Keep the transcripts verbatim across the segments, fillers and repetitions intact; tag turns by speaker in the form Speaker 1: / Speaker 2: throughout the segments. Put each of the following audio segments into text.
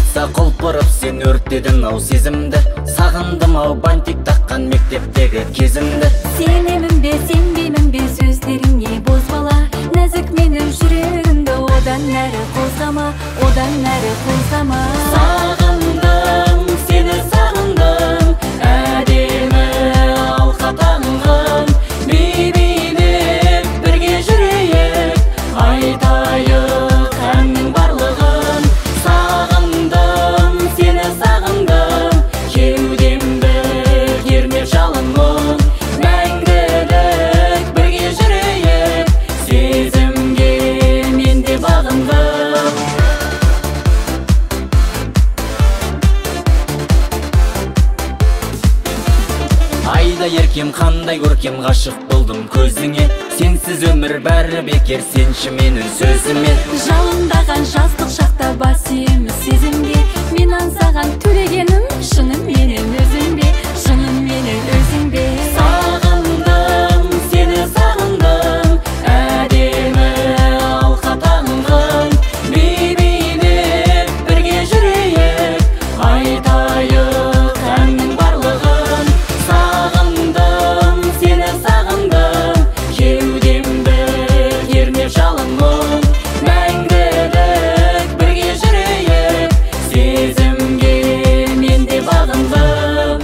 Speaker 1: Қойса құлпырып сен өрттедің ау сезімді. Сағындым ау бантик таққан мектептегі кезімді.
Speaker 2: Сенемін бе сенбеймін бе сөздеріңе бозбала. Нәзік менің жүрегімді одан әрі қозғама, одан әрі қозғама.
Speaker 1: Сағындым, сені сағындым, әдемі алқа тағынған. Бейбейдеп бірге жүрейік, айтайық әннің барлығын. Сағындым, сені сағындым, кеудемді кернеп жалын мұң. Мәңгілік бірге жүрейік, сезімге мен де бағындым. Айда еркем қандай көркем, ғашық болдым көзіңе. Сенсіз өмір бәрі бекер, сенші менің сөзіме.
Speaker 2: Жалындаған жастық шақта бас иеміз сезімге. Мен аңсаған төлегенім шыным менен өзің бе, шыным менен өзің бе.
Speaker 1: Сағындым, сені сағындым, әдемі алқа тағынған. Бейбейдеп бірге жүрейік, айтайық әннің барлығын. Сағындым, сені сағындым, кеудемді кернеп жалын мұң. Мәңгілік бірге жүрейік, сезімге мен де бағындым.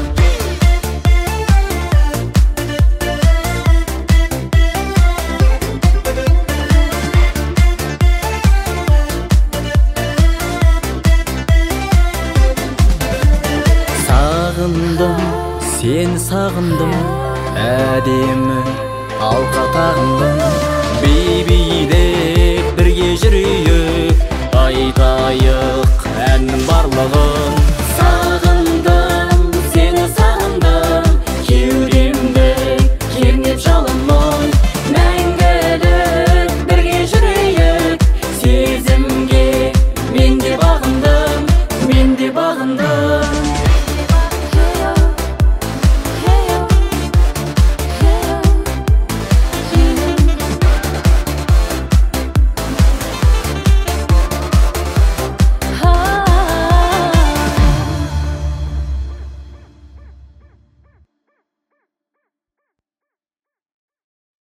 Speaker 1: Сағындым, сені сағындым, әдемі алқа тағындым. Бейбейдеп бірге жүрейік, айтайық